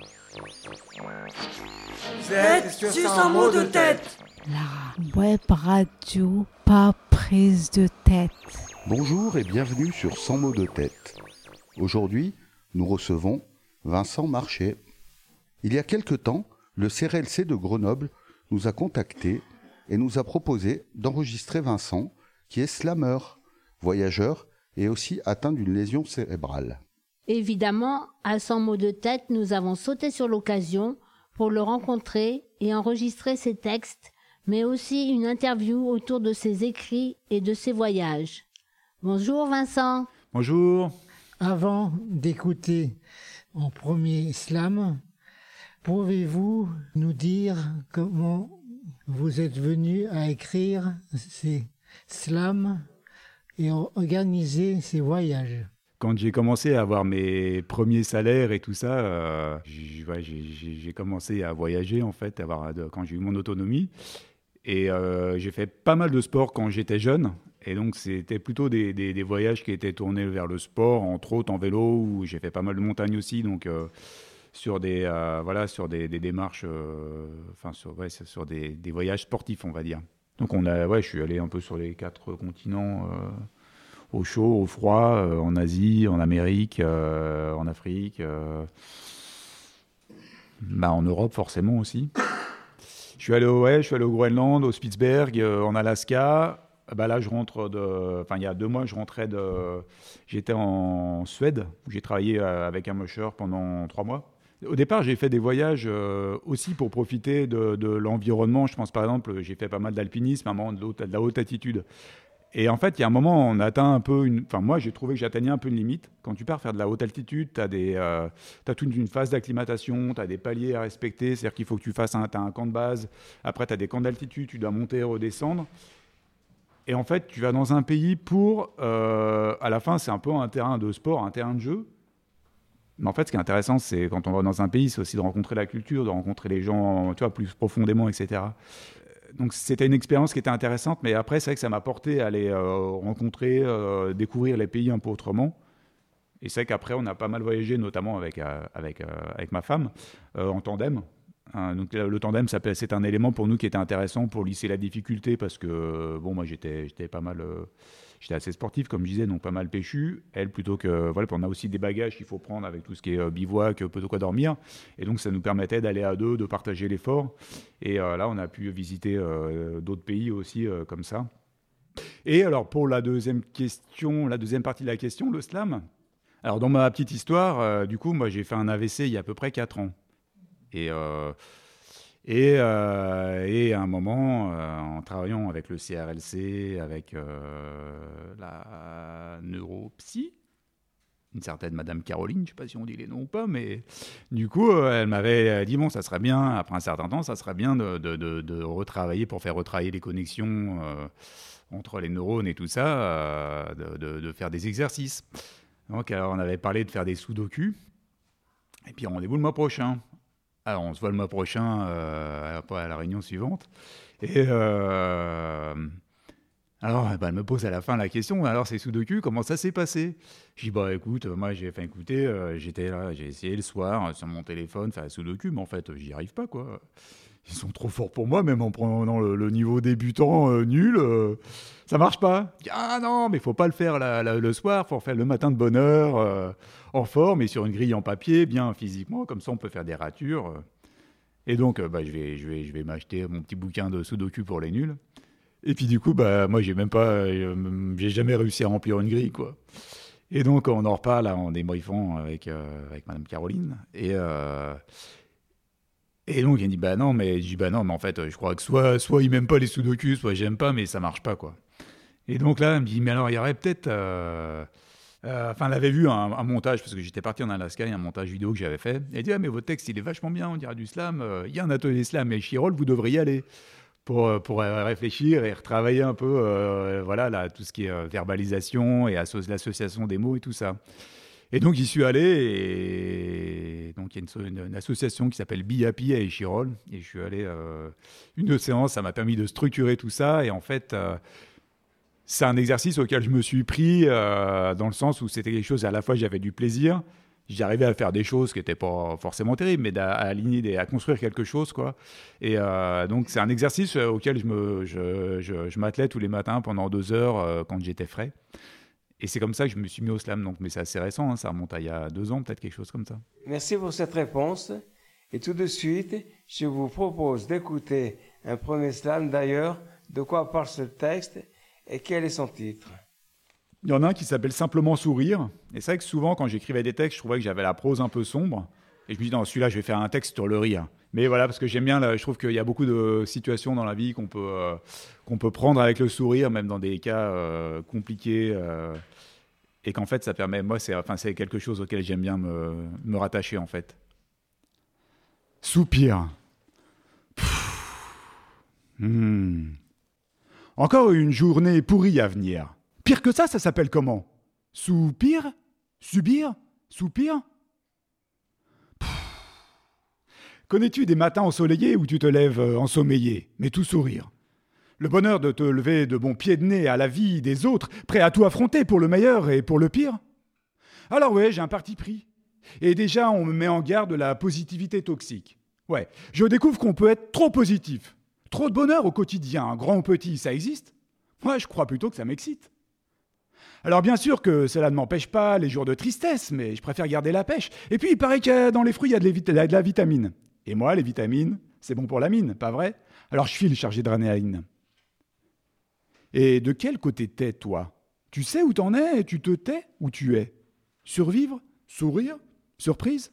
Vous êtes sur 100 mots de tête. La web radio pas prise de tête. Bonjour et bienvenue sur 100 mots de tête. Aujourd'hui, nous recevons Vincent Marché. Il y a quelque temps, le CRLC de Grenoble nous a contactés et nous a proposé d'enregistrer Vincent, qui est slammer, voyageur et aussi atteint d'une lésion cérébrale. Évidemment, à 100 mots de tête, nous avons sauté sur l'occasion pour le rencontrer et enregistrer ses textes, mais aussi une interview autour de ses écrits et de ses voyages. Bonjour Vincent. Bonjour. Avant d'écouter en premier slam, pouvez-vous nous dire comment vous êtes venu à écrire ces slams et organiser ces voyages? Quand j'ai commencé à avoir mes premiers salaires et tout ça, j'ai commencé à voyager en fait, quand j'ai eu mon autonomie. Et j'ai fait pas mal de sport quand j'étais jeune. Et donc c'était plutôt des voyages qui étaient tournés vers le sport, entre autres en vélo, où j'ai fait pas mal de montagnes aussi. Donc sur des démarches, sur des voyages sportifs, on va dire. Donc je suis allé un peu sur les 4 continents. Au chaud, au froid, en Asie, en Amérique, en Afrique, en Europe forcément aussi. Je suis allé au Groenland, au Spitzberg, en Alaska. Là, il y a 2 mois, j'étais en Suède, où j'ai travaillé avec un musher pendant 3 mois. Au départ, j'ai fait des voyages aussi pour profiter de l'environnement. Je pense par exemple, j'ai fait pas mal d'alpinisme, de la haute altitude. Et en fait, il y a un moment, on atteint un peu moi, j'ai trouvé que j'atteignais un peu une limite. Quand tu pars faire de la haute altitude, tu as toute une phase d'acclimatation, tu as des paliers à respecter. C'est-à-dire qu'il faut que tu fasses t'as un camp de base. Après, tu as des camps d'altitude, tu dois monter et redescendre. Et en fait, tu vas dans un pays pour... à la fin, c'est un peu un terrain de sport, un terrain de jeu. Mais en fait, ce qui est intéressant, c'est quand on va dans un pays, c'est aussi de rencontrer la culture, de rencontrer les gens, plus profondément, etc. Donc c'était une expérience qui était intéressante, mais après c'est vrai que ça m'a porté à aller rencontrer, découvrir les pays un peu autrement. Et c'est vrai qu'après on a pas mal voyagé, notamment avec ma femme, en tandem. Donc le tandem, c'est un élément pour nous qui était intéressant pour lisser la difficulté, parce que moi j'étais pas mal, j'étais assez sportif comme je disais, donc pas mal péchu. Elle plutôt que on a aussi des bagages qu'il faut prendre avec tout ce qui est bivouac, peu de quoi dormir, et donc ça nous permettait d'aller à 2, de partager l'effort. Et là on a pu visiter d'autres pays aussi comme ça. Et alors pour la deuxième partie de la question, le slam. Alors dans ma petite histoire, du coup moi j'ai fait un AVC il y a à peu près 4 ans. Et à un moment, en travaillant avec le CRLC, avec la neuropsy, une certaine Madame Caroline, je ne sais pas si on dit les noms ou pas, mais du coup, elle m'avait dit, ça serait bien, après un certain temps, ça serait bien de retravailler, pour faire retravailler les connexions entre les neurones et tout ça, de faire des exercices. Donc, alors, on avait parlé de faire des sudoku, et puis rendez-vous le mois prochain. Alors, on se voit le mois prochain à la réunion suivante. Et alors, elle me pose à la fin la question, alors ces sudoku, comment ça s'est passé? Je dis, écoute, moi j'étais là, j'ai essayé le soir sur mon téléphone faire les sudoku, mais en fait, j'y arrive pas, quoi. Ils sont trop forts pour moi, même en prenant le niveau débutant nul, ça marche pas. Je dis, ah non, mais faut pas le faire le soir, faut le faire le matin de bonne heure, en forme et sur une grille en papier, bien physiquement, comme ça on peut faire des ratures. Et donc, je vais m'acheter mon petit bouquin de sudoku pour les nuls. Et puis du coup, moi j'ai jamais réussi à remplir une grille, quoi. Et donc on en reparle en débriefant avec Madame Caroline. Et donc, il me dit, non, mais en fait, je crois que soit il m'aime pas les sudoku, soit j'aime pas, mais ça marche pas, quoi. Et donc là, elle me dit, mais alors, il y aurait peut-être... elle avait vu un montage, parce que j'étais parti en Alaska, il y a un montage vidéo que j'avais fait. Elle dit, mais votre texte, il est vachement bien, on dirait du slam. Il y a un atelier slam et Chirol, vous devriez y aller pour réfléchir et retravailler un peu tout ce qui est verbalisation et l'association des mots et tout ça. Et donc, j'y suis allé, et donc il y a une association qui s'appelle Be Happy à Échirol, et je suis allé une séance, ça m'a permis de structurer tout ça, et en fait, c'est un exercice auquel je me suis pris dans le sens où c'était quelque chose, à la fois j'avais du plaisir, J'arrivais à faire des choses qui n'étaient pas forcément terribles, mais à construire quelque chose, quoi. Et donc, c'est un exercice auquel je m'attelais tous les matins pendant 2 heures quand j'étais frais. Et c'est comme ça que je me suis mis au slam. Donc, mais c'est assez récent, hein, ça remonte à il y a 2 ans, peut-être quelque chose comme ça. Merci pour cette réponse. Et tout de suite, je vous propose d'écouter un premier slam. D'ailleurs, de quoi parle ce texte et quel est son titre? Il y en a un qui s'appelle Simplement sourire. Et c'est vrai que souvent, quand j'écrivais des textes, je trouvais que j'avais la prose un peu sombre. Et je me dis, non, celui-là, je vais faire un texte sur le rire. Mais voilà, parce que j'aime bien, je trouve qu'il y a beaucoup de situations dans la vie qu'on peut prendre avec le sourire, même dans des cas compliqués. Et qu'en fait, ça permet, moi, c'est quelque chose auquel j'aime bien me rattacher, en fait. Soupir. Encore une journée pourrie à venir. Pire que ça s'appelle comment? Soupir? Subir? Soupir? Connais-tu des matins ensoleillés où tu te lèves ensommeillé, mais tout sourire? Le bonheur de te lever de bon pied de nez à la vie des autres, prêt à tout affronter pour le meilleur et pour le pire? Alors ouais, j'ai un parti pris. Et déjà, on me met en garde de la positivité toxique. Ouais, je découvre qu'on peut être trop positif. Trop de bonheur au quotidien, grand ou petit, ça existe? Moi, je crois plutôt que ça m'excite. Alors bien sûr que cela ne m'empêche pas les jours de tristesse, mais je préfère garder la pêche. Et puis il paraît que dans les fruits, il y a de la vitamine. Et moi, les vitamines, c'est bon pour la mine, pas vrai? Alors je file chargé d'adrénaline. Et de quel côté t'es, toi? Tu sais où t'en es et tu te tais où tu es? Survivre? Sourire? Surprise?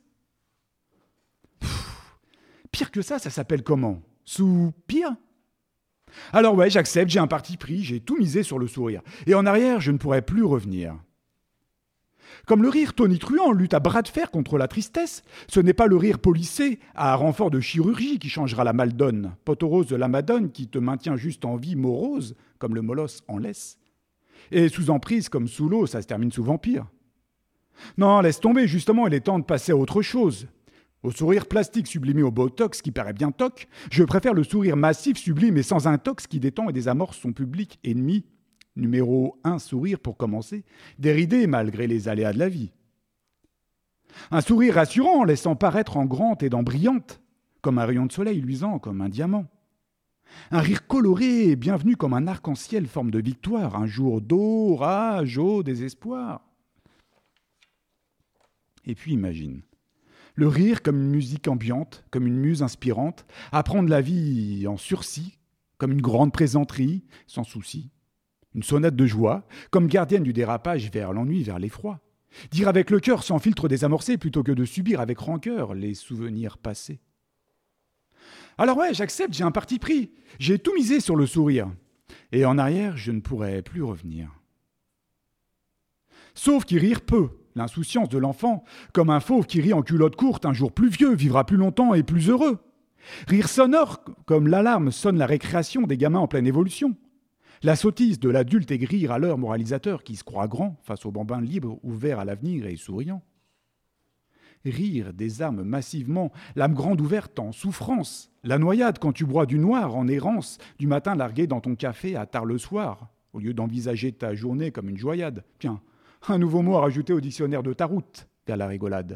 Pire que ça s'appelle comment? Soupir? Alors ouais, j'accepte, j'ai un parti pris, j'ai tout misé sur le sourire. Et en arrière, je ne pourrai plus revenir. Comme le rire tonitruant lutte à bras de fer contre la tristesse, ce n'est pas le rire polissé à renfort de chirurgie qui changera la maldonne, potorose de la madone qui te maintient juste en vie morose, comme le molosse en laisse. Et sous emprise comme sous l'eau, ça se termine souvent pire. Non, laisse tomber, justement, il est temps de passer à autre chose. Au sourire plastique sublimé au botox qui paraît bien toc, je préfère le sourire massif, sublime et sans intox qui détend et désamorce son public ennemi. Numéro 1, sourire pour commencer, déridé malgré les aléas de la vie. Un sourire rassurant, laissant paraître en grande et dents brillantes, comme un rayon de soleil luisant comme un diamant. Un rire coloré et bienvenu comme un arc-en-ciel forme de victoire, un jour d'orage au désespoir. Et puis imagine, le rire comme une musique ambiante, comme une muse inspirante, apprendre la vie en sursis, comme une grande plaisanterie, sans souci. Une sonate de joie, comme gardienne du dérapage vers l'ennui, vers l'effroi. Dire avec le cœur sans filtre désamorcé, plutôt que de subir avec rancœur les souvenirs passés. Alors ouais, j'accepte, j'ai un parti pris. J'ai tout misé sur le sourire. Et en arrière, je ne pourrai plus revenir. Sauf qu'il rire peut, l'insouciance de l'enfant, comme un fauve qui rit en culotte courte, un jour plus vieux, vivra plus longtemps et plus heureux. Rire sonore, comme l'alarme sonne la récréation des gamins en pleine évolution. La sottise de l'adulte aigrir à l'heure moralisateur qui se croit grand face au bambin libre, ouvert à l'avenir et souriant. Rire des âmes massivement, l'âme grande ouverte en souffrance, la noyade quand tu bois du noir en errance, du matin largué dans ton café à tard le soir, au lieu d'envisager ta journée comme une joyade. Tiens, un nouveau mot à rajouter au dictionnaire de ta route, vers la rigolade.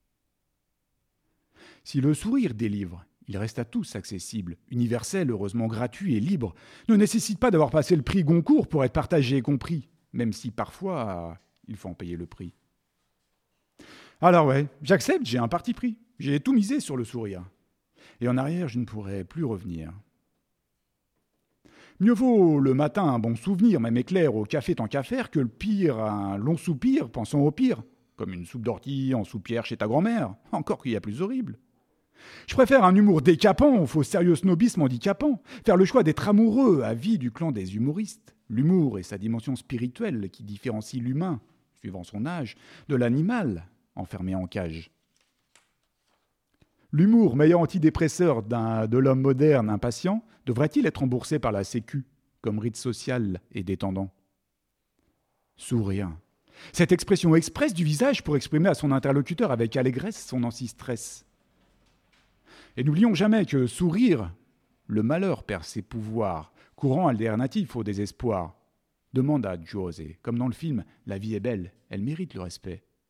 Si le sourire délivre, il reste à tous accessible, universel, heureusement gratuit et libre, ne nécessite pas d'avoir passé le prix Goncourt pour être partagé et compris, même si parfois il faut en payer le prix. Alors ouais, j'accepte, j'ai un parti pris, j'ai tout misé sur le sourire. Et en arrière, je ne pourrai plus revenir. Mieux vaut le matin un bon souvenir, même éclair au café tant qu'à faire, que le pire un long soupir, pensant au pire, comme une soupe d'ortie en soupière chez ta grand-mère, encore qu'il y a plus horrible. Je préfère un humour décapant au faux sérieux snobisme handicapant, faire le choix d'être amoureux à vie du clan des humoristes. L'humour et sa dimension spirituelle qui différencie l'humain, suivant son âge, de l'animal enfermé en cage. L'humour, meilleur antidépresseur de l'homme moderne impatient, devrait-il être remboursé par la Sécu, comme rite social et détendant? Sourire. Cette expression expresse du visage pour exprimer à son interlocuteur avec allégresse son anti-stress. Et n'oublions jamais que sourire, le malheur perd ses pouvoirs, courant alternatif au désespoir. Demande à José, comme dans le film « La vie est belle, elle mérite le respect ».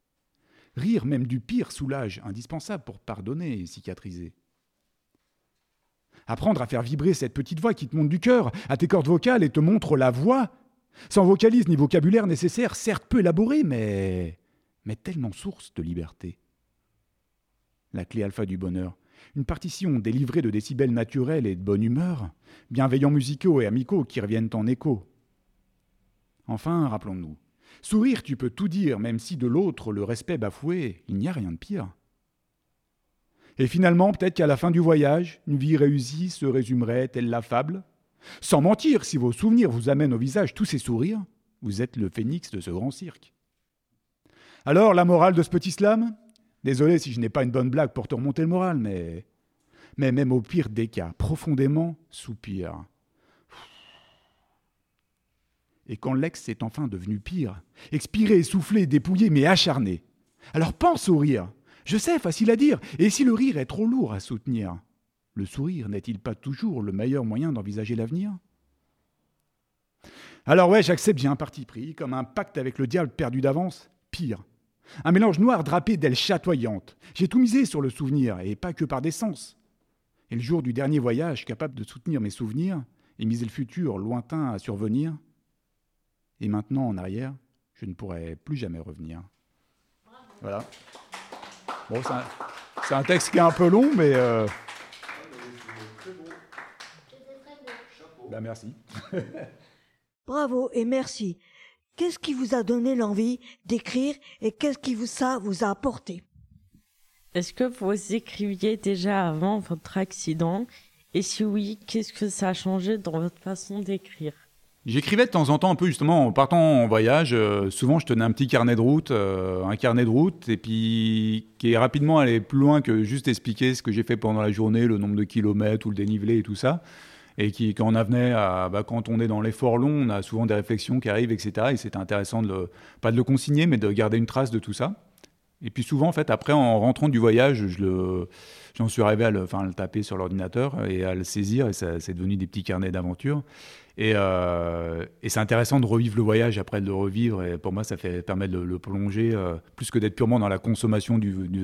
Rire même du pire soulage, indispensable pour pardonner et cicatriser. Apprendre à faire vibrer cette petite voix qui te monte du cœur à tes cordes vocales et te montre la voix, sans vocalise ni vocabulaire nécessaire, certes peu élaboré, mais tellement source de liberté. La clé alpha du bonheur, une partition délivrée de décibels naturels et de bonne humeur, bienveillants musicaux et amicaux qui reviennent en écho. Enfin, rappelons-nous, sourire, tu peux tout dire, même si de l'autre le respect bafoué, il n'y a rien de pire. Et finalement, peut-être qu'à la fin du voyage, une vie réussie se résumerait telle la fable. Sans mentir, si vos souvenirs vous amènent au visage tous ces sourires, vous êtes le phénix de ce grand cirque. Alors, la morale de ce petit slam ? Désolé si je n'ai pas une bonne blague pour te remonter le moral, mais même au pire des cas, profondément soupire. Et quand l'ex est enfin devenu pire, expiré, essoufflé, dépouillé, mais acharné, alors pense au rire. Je sais, facile à dire, et si le rire est trop lourd à soutenir, le sourire n'est-il pas toujours le meilleur moyen d'envisager l'avenir ? Alors ouais, j'accepte, j'ai un parti pris, comme un pacte avec le diable perdu d'avance, pire. Un mélange noir drapé d'ailes chatoyantes. J'ai tout misé sur le souvenir, et pas que par des sens. Et le jour du dernier voyage, capable de soutenir mes souvenirs, et miser le futur lointain à survenir, et maintenant en arrière, je ne pourrai plus jamais revenir. Voilà. Bon, c'est un texte qui est un peu long, mais... Ben, merci. Bravo et merci. Qu'est-ce qui vous a donné l'envie d'écrire et qu'est-ce qui vous a apporté ? Est-ce que vous écriviez déjà avant votre accident ? Et si oui, qu'est-ce que ça a changé dans votre façon d'écrire ? J'écrivais de temps en temps un peu justement en partant en voyage. Souvent, je tenais un petit carnet de route, et puis qui est rapidement allé plus loin que juste expliquer ce que j'ai fait pendant la journée, le nombre de kilomètres ou le dénivelé et tout ça. Et quand on venait quand on est dans l'effort long, on a souvent des réflexions qui arrivent, etc. Et c'était intéressant pas de le consigner, mais de garder une trace de tout ça. Et puis souvent, en fait, après, en rentrant du voyage, j'en suis arrivé à le taper sur l'ordinateur et à le saisir, et c'est devenu des petits carnets d'aventure. Et c'est intéressant de revivre le voyage après de le revivre, et pour moi, ça permet de le prolonger, plus que d'être purement dans la consommation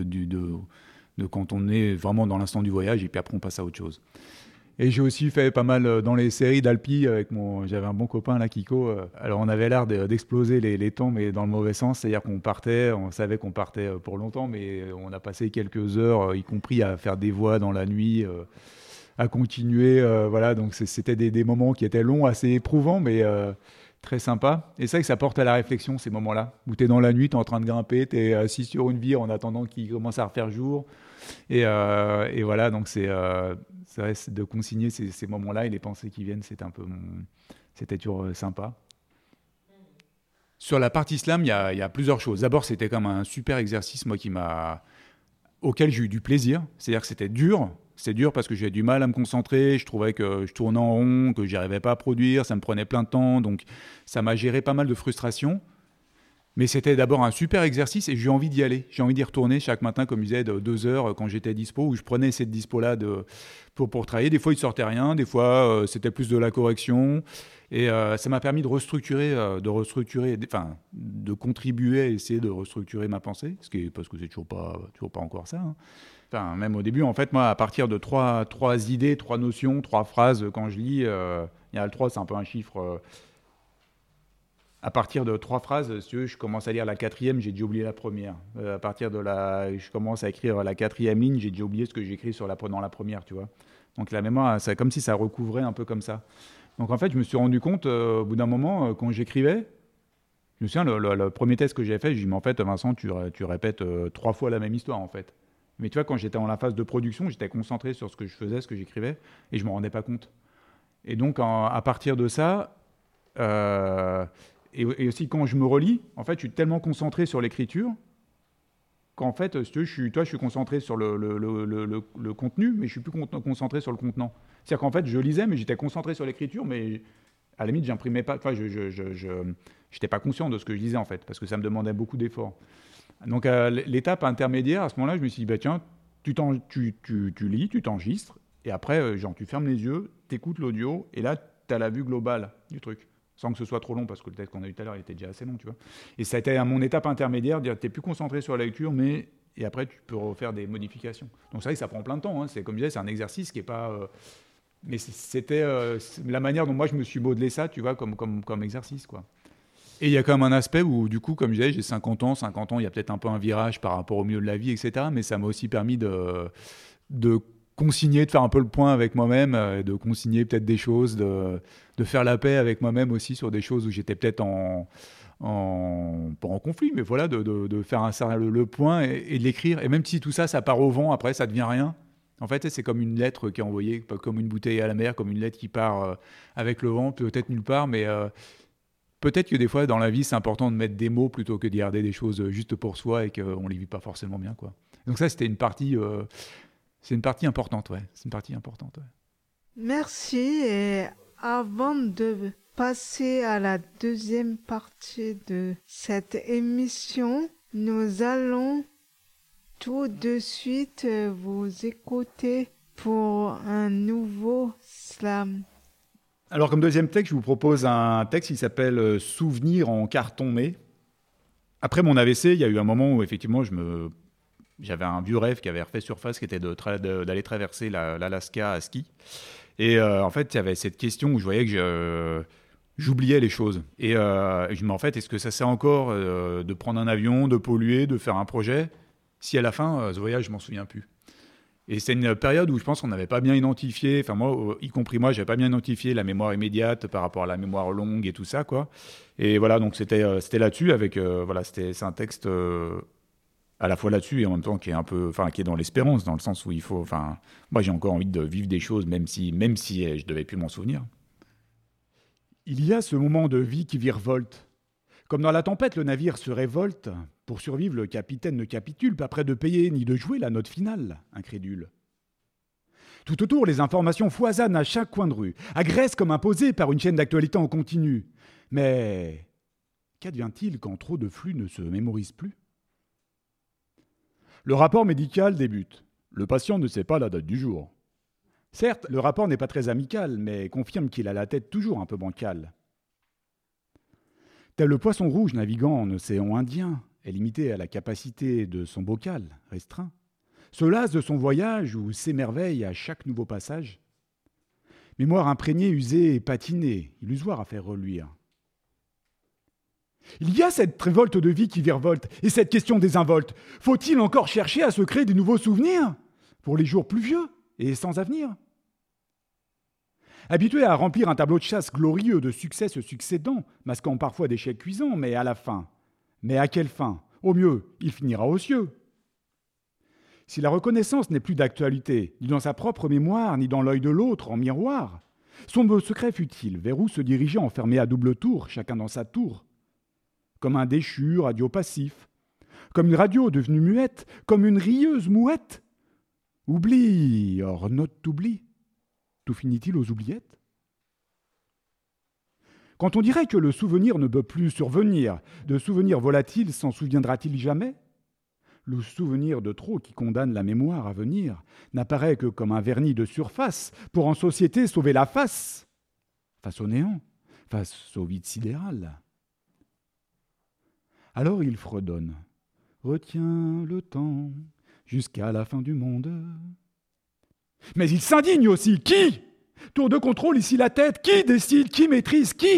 de quand on est vraiment dans l'instant du voyage, et puis après, on passe à autre chose. Et j'ai aussi fait pas mal dans les séries d'Alpi j'avais un bon copain là, Kiko. Alors on avait l'air d'exploser les temps, mais dans le mauvais sens, c'est-à-dire on savait qu'on partait pour longtemps, mais on a passé quelques heures, y compris à faire des voix dans la nuit, à continuer, voilà. Donc c'était des moments qui étaient longs, assez éprouvants, mais très sympas. Et c'est vrai que ça porte à la réflexion ces moments-là, où t'es dans la nuit, t'es en train de grimper, t'es assis sur une vitre en attendant qu'il commence à refaire jour. Et voilà, donc c'est vrai, de consigner ces moments-là et les pensées qui viennent, c'était toujours sympa. Sur la partie slam, il y a plusieurs choses. D'abord, c'était comme un super exercice, moi, auquel j'ai eu du plaisir. C'est-à-dire que c'était dur. C'était dur parce que j'avais du mal à me concentrer. Je trouvais que je tournais en rond, que j'arrivais pas à produire. Ça me prenait plein de temps. Donc, ça m'a géré pas mal de frustration. Mais c'était d'abord un super exercice et j'ai envie d'y aller. J'ai envie d'y retourner chaque matin, comme je disais, de 2 heures quand j'étais dispo, où je prenais cette dispo-là pour travailler. Des fois, il ne sortait rien. Des fois, c'était plus de la correction. Et ça m'a permis de de contribuer à essayer de restructurer ma pensée, parce que c'est toujours pas encore ça. Hein. Enfin, même au début, en fait, moi, à partir de 3 idées, 3 notions, 3 phrases, quand je lis, il y a le 3, c'est un peu un chiffre... À partir de 3 phrases, si tu veux, je commence à lire la 4e, j'ai déjà oublié la première. À partir je commence à écrire la 4e ligne, j'ai déjà oublié ce que j'ai écrit dans la première, tu vois. Donc la mémoire, c'est comme si ça recouvrait un peu comme ça. Donc en fait, je me suis rendu compte, au bout d'un moment, quand j'écrivais, je me souviens, le premier test que j'ai fait, j'ai dit, mais en fait, Vincent, tu répètes 3 fois la même histoire, en fait. Mais tu vois, quand j'étais en la phase de production, j'étais concentré sur ce que je faisais, ce que j'écrivais, et je ne me rendais pas compte. Et donc, à partir de ça... Et aussi, quand je me relis, en fait, je suis tellement concentré sur l'écriture qu'en fait, je suis concentré sur le contenu, mais je suis plus concentré sur le contenant. C'est-à-dire qu'en fait, je lisais, mais j'étais concentré sur l'écriture, mais à la limite, j'imprimais pas. Enfin, je n'étais pas conscient de ce que je lisais, en fait, parce que ça me demandait beaucoup d'efforts. Donc, l'étape intermédiaire, à ce moment-là, je me suis dit, bah, tiens, tu lis, tu t'enregistres, et après, tu fermes les yeux, tu écoutes l'audio, et là, tu as la vue globale du truc. sans que ce soit trop long, parce que le texte qu'on a eu tout à l'heure, il était déjà assez long, tu vois. Et ça a été à mon étape intermédiaire, dire t'es plus concentré sur la lecture, mais et après tu peux refaire des modifications. Donc c'est vrai que ça prend plein de temps, hein. C'est comme je disais, c'est un exercice qui est pas... mais c'était la manière dont moi je me suis modelé ça, tu vois, comme exercice, quoi. Et il y a quand même un aspect où, du coup, comme je disais, j'ai 50 ans, il y a peut-être un peu un virage par rapport au milieu de la vie, etc. Mais ça m'a aussi permis de consigner, de faire un peu le point avec moi-même, de consigner peut-être des choses, de faire la paix avec moi-même aussi sur des choses où j'étais peut-être pas en conflit, mais voilà, de faire le point et de l'écrire. Et même si tout ça, ça part au vent, après, ça devient rien. En fait, c'est comme une lettre qui est envoyée, comme une bouteille à la mer, comme une lettre qui part avec le vent, peut-être nulle part, mais peut-être que des fois, dans la vie, c'est important de mettre des mots plutôt que de garder des choses juste pour soi et qu'on ne les vit pas forcément bien, quoi. Donc ça, c'était une partie... c'est une partie importante, ouais. C'est une partie importante, ouais. Merci. Et avant de passer à la deuxième partie de cette émission, nous allons tout de suite vous écouter pour un nouveau slam. Alors, comme deuxième texte, je vous propose un texte qui s'appelle « Souvenir en carton-mé ». Après mon AVC, il y a eu un moment où, effectivement, j'avais un vieux rêve qui avait refait surface, qui était d'aller traverser l'Alaska à ski. Et en fait, il y avait cette question où je voyais que j'oubliais les choses. Et je me dis, en fait, est-ce que ça sert encore de prendre un avion, de polluer, de faire un projet, si à la fin, ce voyage, je m'en souviens plus? Et c'est une période où je pense qu'on n'avait pas bien identifié, enfin moi, y compris moi, j'avais pas bien identifié la mémoire immédiate par rapport à la mémoire longue et tout ça, quoi. Et voilà, donc c'était là-dessus, avec, voilà, c'est un texte... à la fois là-dessus et en même temps qui est un peu, enfin qui est dans l'espérance, dans le sens où il faut, enfin moi j'ai encore envie de vivre des choses même si je devais plus m'en souvenir. Il y a ce moment de vie qui virevolte. Comme dans la tempête, le navire se révolte. Pour survivre, le capitaine ne capitule, pas prêt de payer ni de jouer la note finale, incrédule. Tout autour, les informations foisonnent à chaque coin de rue, agressent comme imposées par une chaîne d'actualité en continu. Mais qu'advient-il quand trop de flux ne se mémorise plus ? Le rapport médical débute. Le patient ne sait pas la date du jour. Certes, le rapport n'est pas très amical, mais confirme qu'il a la tête toujours un peu bancale. Tel le poisson rouge naviguant en océan Indien, est limité à la capacité de son bocal, restreint, se lasse de son voyage ou s'émerveille à chaque nouveau passage. Mémoire imprégnée, usée et patinée, illusoire à faire reluire. Il y a cette révolte de vie qui virevolte, et cette question désinvolte. Faut-il encore chercher à se créer des nouveaux souvenirs pour les jours pluvieux et sans avenir ? Habitué à remplir un tableau de chasse glorieux de succès se succédant, masquant parfois d'échecs cuisants, mais à la fin. Mais à quelle fin ? Au mieux, il finira aux cieux. Si la reconnaissance n'est plus d'actualité, ni dans sa propre mémoire, ni dans l'œil de l'autre, en miroir, son secret fut-il, vers où se dirigeait enfermé à double tour, chacun dans sa tour ? Comme un déchu radio passif, comme une radio devenue muette, comme une rieuse mouette. Oubli, hors note d'oubli, tout finit-il aux oubliettes ? Quand on dirait que le souvenir ne peut plus survenir, de souvenirs volatiles s'en souviendra-t-il jamais ? Le souvenir de trop qui condamne la mémoire à venir n'apparaît que comme un vernis de surface pour en société sauver la face au néant, face au vide sidéral. Alors il fredonne, retiens le temps jusqu'à la fin du monde. Mais il s'indigne aussi. Qui ? Tour de contrôle ici la tête. Qui décide ? Qui maîtrise ? Qui ?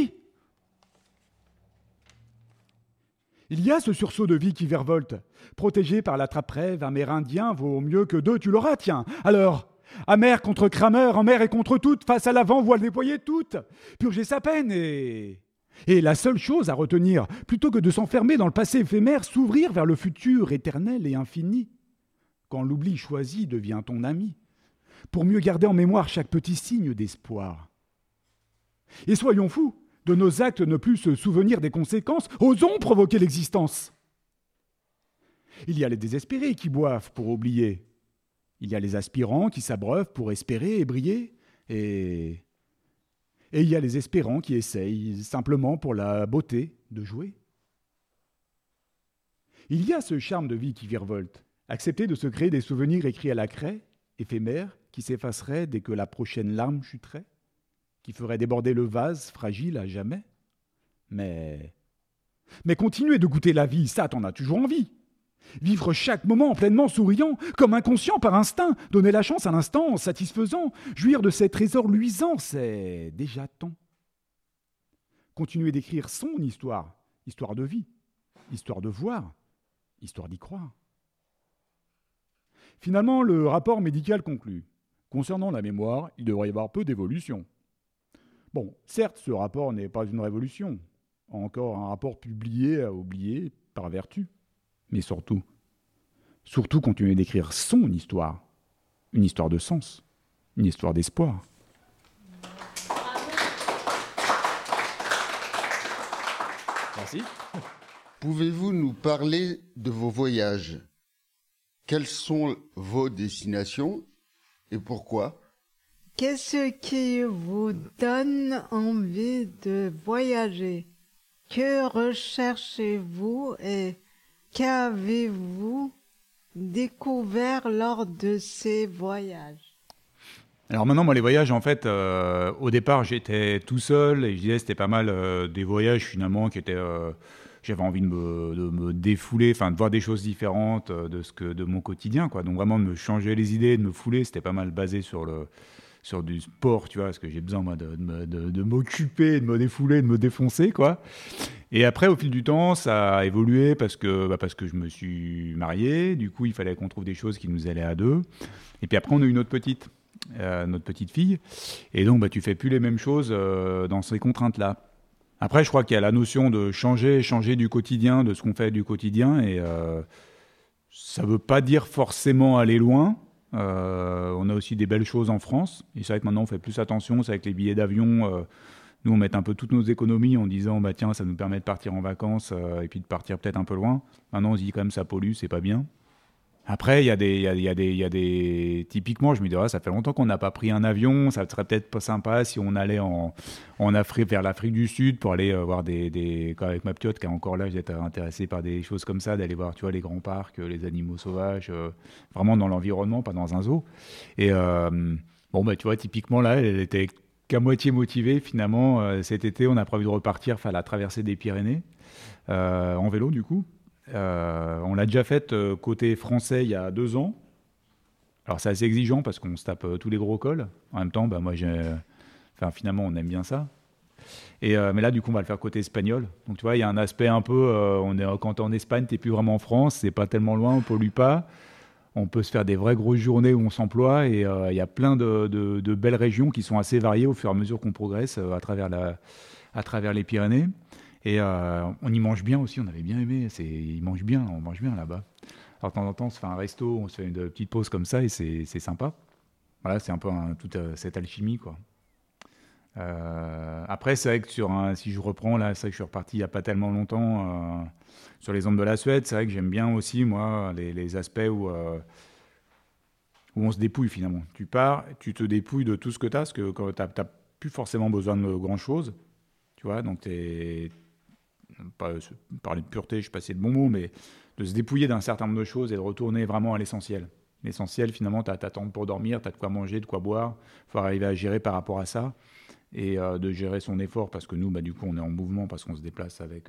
Il y a ce sursaut de vie qui virevolte. Protégé par la trappe-rêve amérindien, vaut mieux que deux, tu l'auras, tiens. Alors, amer contre crameur, en mer et contre toutes, face à l'avant, voile déployer toutes. Purger sa peine et la seule chose à retenir, plutôt que de s'enfermer dans le passé éphémère, s'ouvrir vers le futur éternel et infini. Quand l'oubli choisi devient ton ami, pour mieux garder en mémoire chaque petit signe d'espoir. Et soyons fous, de nos actes ne plus se souvenir des conséquences, osons provoquer l'existence. Il y a les désespérés qui boivent pour oublier. Il y a les aspirants qui s'abreuvent pour espérer et briller. Et il y a les espérants qui essayent, simplement pour la beauté, de jouer. Il y a ce charme de vie qui virevolte, accepter de se créer des souvenirs écrits à la craie, éphémères, qui s'effaceraient dès que la prochaine larme chuterait, qui ferait déborder le vase fragile à jamais. Mais continuer de goûter la vie, ça, t'en as toujours envie. Vivre chaque moment pleinement souriant, comme inconscient par instinct, donner la chance à l'instant satisfaisant, jouir de ces trésors luisants, c'est déjà temps. Continuer d'écrire son histoire, histoire de vie, histoire de voir, histoire d'y croire. Finalement, le rapport médical conclut. Concernant la mémoire, il devrait y avoir peu d'évolution. Bon, certes, ce rapport n'est pas une révolution, encore un rapport publié à oublier par vertu. Mais surtout continuer d'écrire son histoire, une histoire de sens, une histoire d'espoir. Merci. Pouvez-vous nous parler de vos voyages ? Quelles sont vos destinations et pourquoi ? Qu'est-ce qui vous donne envie de voyager ? Que recherchez-vous et qu'avez-vous découvert lors de ces voyages ? Alors maintenant, moi, les voyages, en fait, au départ, j'étais tout seul et je disais c'était pas mal des voyages finalement qui étaient... j'avais envie de me défouler, enfin de voir des choses différentes de mon quotidien, quoi. Donc vraiment de me changer les idées, de me fouler, c'était pas mal basé sur du sport, tu vois, parce que j'ai besoin moi de m'occuper, de me défouler, de me défoncer, quoi. Et après, au fil du temps, ça a évolué parce que je me suis marié. Du coup, il fallait qu'on trouve des choses qui nous allaient à deux. Et puis après, on a eu notre petite fille. Et donc, tu fais plus les mêmes choses dans ces contraintes-là. Après, je crois qu'il y a la notion de changer du quotidien, de ce qu'on fait du quotidien. Et ça ne veut pas dire forcément aller loin. On a aussi des belles choses en France. Et c'est vrai que maintenant, on fait plus attention. C'est avec les billets d'avion. Nous, on met un peu toutes nos économies en disant, tiens, ça nous permet de partir en vacances et puis de partir peut-être un peu loin. Maintenant, on se dit quand même, ça pollue, c'est pas bien. Après, il y a des... Typiquement, je me dis, ça fait longtemps qu'on n'a pas pris un avion. Ça serait peut-être pas sympa si on allait en Afrique, vers l'Afrique du Sud pour aller voir avec ma petite qui est encore là, j'étais intéressé par des choses comme ça, d'aller voir, tu vois, les grands parcs, les animaux sauvages, vraiment dans l'environnement, pas dans un zoo. Et tu vois, typiquement, là, elle était qu'à moitié motivée. Finalement, cet été, on a prévu de repartir faire la traversée des Pyrénées, en vélo, du coup. On l'a déjà faite côté français il y a 2 ans. Alors c'est assez exigeant parce qu'on se tape tous les gros cols. En même temps, finalement on aime bien ça. Mais là du coup on va le faire côté espagnol. Donc tu vois, il y a un aspect un peu, quand t'es en Espagne, t'es plus vraiment en France, c'est pas tellement loin, on pollue pas. On peut se faire des vraies grosses journées où on s'emploie et il y a plein de belles régions qui sont assez variées au fur et à mesure qu'on progresse à travers les Pyrénées. Et on y mange bien aussi, on avait bien aimé, on mange bien là-bas. Alors de temps en temps, on se fait un resto, on se fait une petite pause comme ça et c'est sympa. Voilà, c'est un peu toute cette alchimie, quoi. Après, c'est vrai que si je reprends, là, c'est vrai que je suis reparti il n'y a pas tellement longtemps sur les Andes de la Suède. C'est vrai que j'aime bien aussi, moi, les aspects où on se dépouille finalement. Tu pars, tu te dépouilles de tout ce que tu as, parce que tu n'as plus forcément besoin de grand-chose. Tu vois, donc parler de pureté, je ne sais pas si c'est le bon mot, mais de se dépouiller d'un certain nombre de choses et de retourner vraiment à l'essentiel. L'essentiel, finalement, tu as ta tente pour dormir, tu as de quoi manger, de quoi boire. Il faut arriver à gérer par rapport à ça et de gérer son effort parce que nous, du coup, on est en mouvement parce qu'on se déplace avec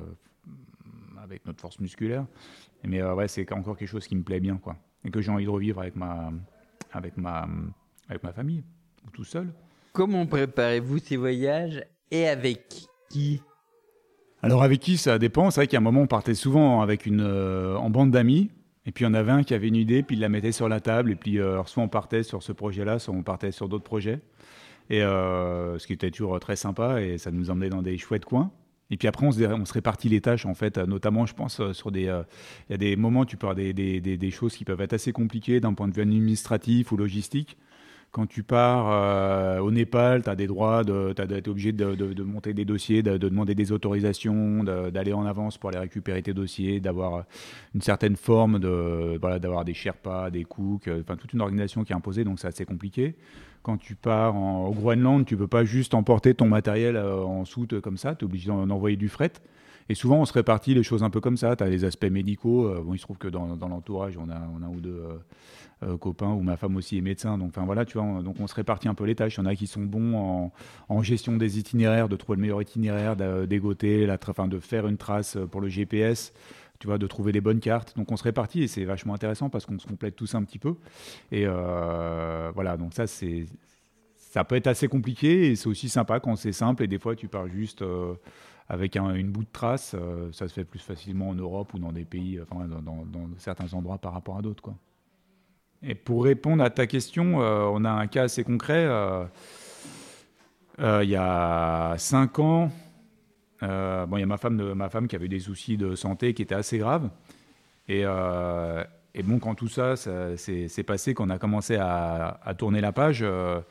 notre force musculaire. Mais c'est encore quelque chose qui me plaît bien, quoi, et que j'ai envie de revivre avec ma famille ou tout seul. Comment préparez-vous ces voyages et avec qui ? Alors avec qui, ça dépend. C'est vrai qu'à un moment, on partait souvent en bande d'amis. Et puis, il y en avait un qui avait une idée, puis il la mettait sur la table. Et puis, soit on partait sur ce projet-là, soit on partait sur d'autres projets. Et ce qui était toujours très sympa. Et ça nous emmenait dans des chouettes coins. Et puis après, on se répartit les tâches, en fait. Notamment, je pense, il y a des moments où tu peux avoir des choses qui peuvent être assez compliquées d'un point de vue administratif ou logistique. Quand tu pars au Népal, tu as des droits, tu es obligé de monter des dossiers, de demander des autorisations, d'aller en avance pour aller récupérer tes dossiers, d'avoir une certaine forme, d'avoir des Sherpas, des cooks, toute une organisation qui est imposée, donc c'est assez compliqué. Quand tu pars au Groenland, tu ne peux pas juste emporter ton matériel en soute comme ça, tu es obligé d'envoyer du fret. Et souvent, on se répartit les choses un peu comme ça. Tu as les aspects médicaux. Il se trouve que dans l'entourage, on a un ou deux copain ou ma femme aussi est médecin. Donc, enfin, voilà, tu vois, donc on se répartit un peu les tâches. Il y en a qui sont bons en gestion des itinéraires, de trouver le meilleur itinéraire, d'égoter, de faire une trace pour le GPS, tu vois, de trouver les bonnes cartes. Donc on se répartit et c'est vachement intéressant parce qu'on se complète tous un petit peu. Et voilà, donc ça peut être assez compliqué et c'est aussi sympa quand c'est simple et des fois tu pars juste avec une bout de trace. Ça se fait plus facilement en Europe ou dans des pays, dans certains endroits par rapport à d'autres, quoi. Et pour répondre à ta question, on a un cas assez concret. Il y a 5 ans, il y a ma femme qui avait des soucis de santé qui étaient assez graves. Et bon, quand tout ça s'est passé, qu'on a commencé à tourner la page,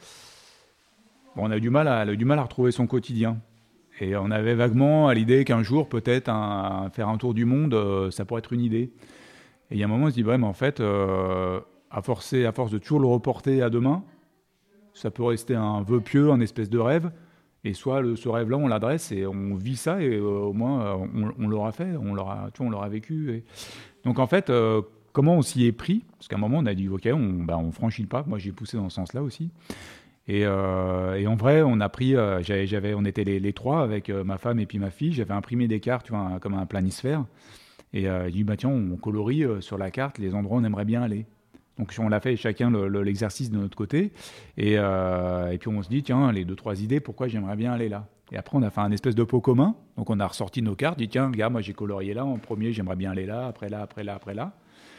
on a eu du mal à retrouver son quotidien. Et on avait vaguement à l'idée qu'un jour, peut-être, faire un tour du monde, ça pourrait être une idée. Et il y a un moment, on se dit, mais en fait, à force de toujours le reporter à demain, ça peut rester un vœu pieux, un espèce de rêve. Et soit ce rêve-là, on l'adresse et on vit ça, et au moins, on l'aura fait, on l'aura vécu. Et... Donc en fait, comment on s'y est pris ? Parce qu'à un moment, on a dit, OK, on franchit le pas. Moi, j'ai poussé dans ce sens-là aussi. Et en vrai, on a pris, on était les trois avec ma femme et puis ma fille. J'avais imprimé des cartes, tu vois, comme un planisphère. Et j'ai dit, tiens, on colorie sur la carte les endroits où on aimerait bien aller. Donc on l'a fait chacun l'exercice de notre côté. Et puis on se dit, tiens, les 2-3 idées, pourquoi j'aimerais bien aller là ? Et après, on a fait un espèce de pot commun. Donc on a ressorti nos cartes, dit, tiens, regarde, moi j'ai colorié là, en premier, j'aimerais bien aller là, après là, après là, après là.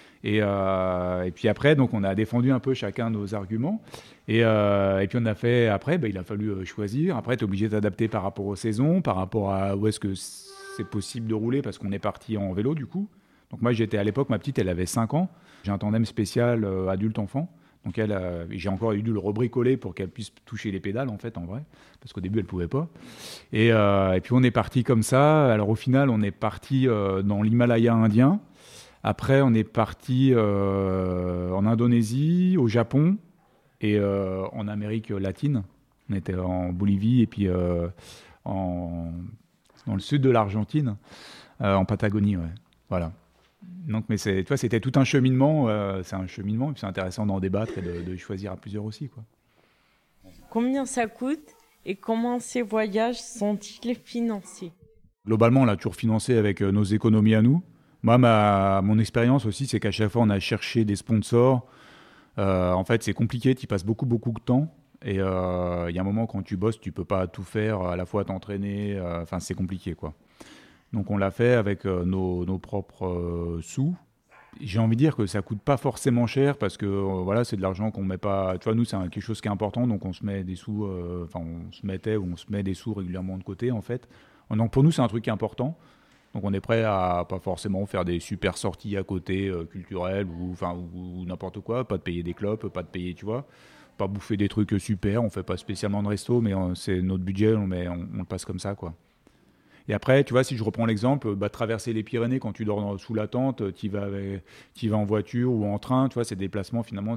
Et puis après, donc on a défendu un peu chacun nos arguments. Et puis on a fait, après, il a fallu choisir. Après, tu es obligé d'adapter par rapport aux saisons, par rapport à où est-ce que c'est possible de rouler, parce qu'on est parti en vélo du coup. Donc moi, à l'époque, ma petite, elle avait 5 ans. J'ai un tandem spécial adulte-enfant. Donc j'ai encore dû le rebricoler pour qu'elle puisse toucher les pédales, en fait, en vrai. Parce qu'au début, elle ne pouvait pas. Et puis on est parti comme ça. Alors au final, on est parti dans l'Himalaya indien. Après, on est parti en Indonésie, au Japon et en Amérique latine. On était en Bolivie et puis dans le sud de l'Argentine, en Patagonie, ouais. Voilà. Donc, mais c'était tout un cheminement. C'est un cheminement, et puis c'est intéressant d'en débattre et de choisir à plusieurs aussi, quoi. Combien ça coûte et comment ces voyages sont-ils financés ? Globalement, on l'a toujours financé avec nos économies à nous. Moi, mon expérience aussi, c'est qu'à chaque fois, on a cherché des sponsors. En fait, c'est compliqué, tu y passes beaucoup, beaucoup de temps. Et il y a un moment, quand tu bosses, tu ne peux pas tout faire, à la fois t'entraîner. C'est compliqué, quoi. Donc, on l'a fait avec nos propres sous. J'ai envie de dire que ça ne coûte pas forcément cher parce que voilà, c'est de l'argent qu'on ne met pas. Tu vois, nous, c'est quelque chose qui est important. Donc, on se met des sous, on se met des sous régulièrement de côté, en fait. Donc, pour nous, c'est un truc qui est important. Donc on est prêt à pas forcément faire des super sorties à côté culturelles ou n'importe quoi, pas de payer des clopes, pas de payer, tu vois, pas bouffer des trucs super, on fait pas spécialement de resto, mais c'est notre budget, on le passe comme ça, quoi. Et après, tu vois, si je reprends l'exemple, traverser les Pyrénées quand tu dors sous la tente, tu vas en voiture ou en train, tu vois, ces déplacements finalement,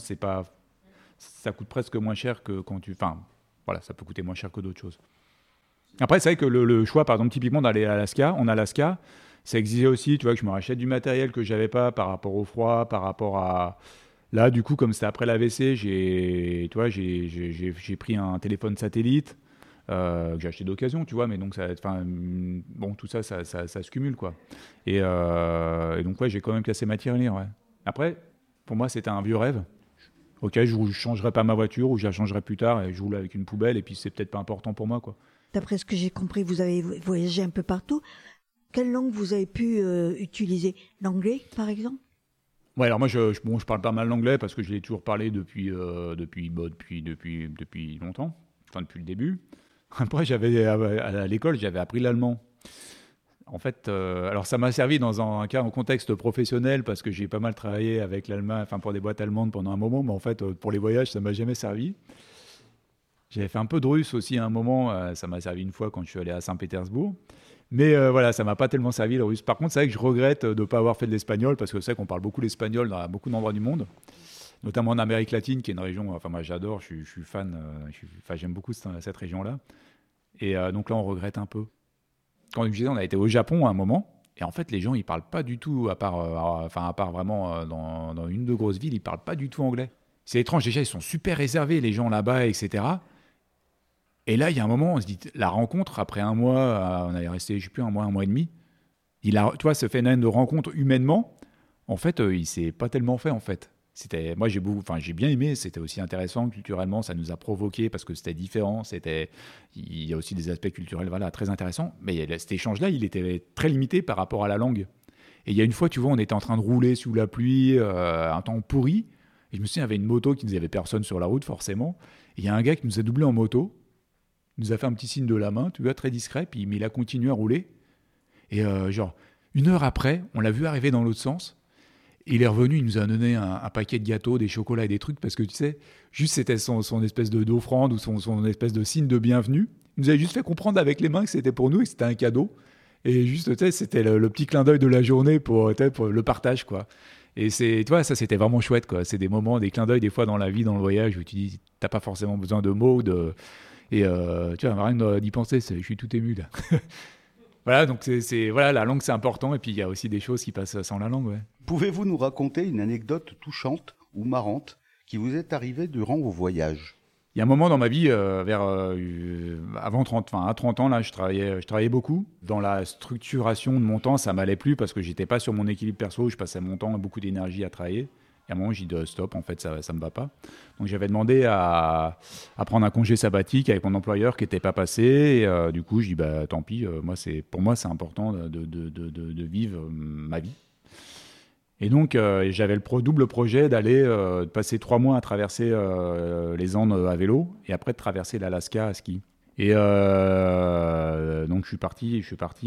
ça coûte presque moins cher que quand ça peut coûter moins cher que d'autres choses. Après, c'est vrai que le choix, par exemple, typiquement d'aller en Alaska, ça exigeait aussi, tu vois, que je me rachète du matériel que j'avais pas par rapport au froid, par rapport à... Là, du coup, comme c'était après l'AVC, j'ai pris un téléphone satellite que j'ai acheté d'occasion, tu vois, mais donc, tout ça se cumule, quoi. Et donc, ouais, j'ai quand même cassé ma tirelire, ouais. Après, pour moi, c'était un vieux rêve. Ok, je ne changerai pas ma voiture ou je la changerai plus tard et je roule avec une poubelle et puis c'est peut-être pas important pour moi, quoi. D'après ce que j'ai compris, vous avez voyagé un peu partout. Quelle langue vous avez pu utiliser ? L'anglais, par exemple ? Ouais, alors moi, je parle pas mal l'anglais parce que je l'ai toujours parlé depuis longtemps, depuis le début. Après, à l'école, j'avais appris l'allemand. En fait, alors ça m'a servi dans un contexte professionnel parce que j'ai pas mal travaillé avec l'Allemagne, pour des boîtes allemandes pendant un moment, mais en fait, pour les voyages, ça m'a jamais servi. J'avais fait un peu de russe aussi à un moment, ça m'a servi une fois quand je suis allé à Saint-Pétersbourg. Mais voilà, ça m'a pas tellement servi le russe. Par contre, c'est vrai que je regrette de ne pas avoir fait de l'espagnol parce que c'est vrai qu'on parle beaucoup l'espagnol dans beaucoup d'endroits du monde, notamment en Amérique latine, qui est une région, moi j'adore, je suis fan, j'aime beaucoup cette région-là. Et donc là, on regrette un peu. Quand je disais, on a été au Japon à un moment, Et en fait, les gens, ils parlent pas du tout, à part vraiment dans une de grosses villes, ils parlent pas du tout anglais. C'est étrange, déjà, ils sont super réservés, les gens là-bas, etc. Et là, il y a un moment, on se dit, la rencontre, après un mois, on est resté, je sais plus, un mois et demi, tu vois, ce phénomène de rencontre humainement, en fait, il s'est pas tellement fait, en fait. Moi, j'ai bien aimé, c'était aussi intéressant culturellement, ça nous a provoqué parce que c'était différent, il y a aussi des aspects culturels, voilà, très intéressants, mais cet échange-là, il était très limité par rapport à la langue. Et il y a une fois, tu vois, on était en train de rouler sous la pluie, un temps pourri, et je me souviens, il y avait une moto qui nous avait personne sur la route, forcément, et il y a un gars qui nous a doublé en moto, il nous a fait un petit signe de la main, tu vois, très discret, mais il a continué à rouler, et genre, 1 heure après, on l'a vu arriver dans l'autre sens. Il est revenu, il nous a donné un paquet de gâteaux, des chocolats et des trucs, parce que tu sais, juste c'était son espèce d'offrande ou son espèce de signe de bienvenue. Il nous avait juste fait comprendre avec les mains que c'était pour nous et que c'était un cadeau. Et juste, tu sais, c'était le petit clin d'œil de la journée pour le partage, quoi. Et tu vois, ça c'était vraiment chouette, quoi. C'est des moments, des clins d'œil des fois dans la vie, dans le voyage, où tu dis, t'as pas forcément besoin de mots, et tu vois, rien d'y penser, je suis tout ému là. Voilà, donc voilà, la langue c'est important, et puis il y a aussi des choses qui passent sans la langue. Ouais. Pouvez-vous nous raconter une anecdote touchante ou marrante qui vous est arrivée durant vos voyages ? Il y a un moment dans ma vie, avant 30, à 30 ans, là, je travaillais beaucoup. Dans la structuration de mon temps, ça m'allait plus parce que j'étais pas sur mon équilibre perso, je passais mon temps et beaucoup d'énergie à travailler. Et à un moment, j'ai dit stop, en fait, ça me va pas. Donc j'avais demandé à prendre un congé sabbatique avec mon employeur qui n'était pas passé. Et du coup, je dis tant pis, pour moi, c'est important de vivre ma vie. Et donc, j'avais le double projet de passer 3 mois à traverser les Andes à vélo et après de traverser l'Alaska à ski. Et donc, je suis parti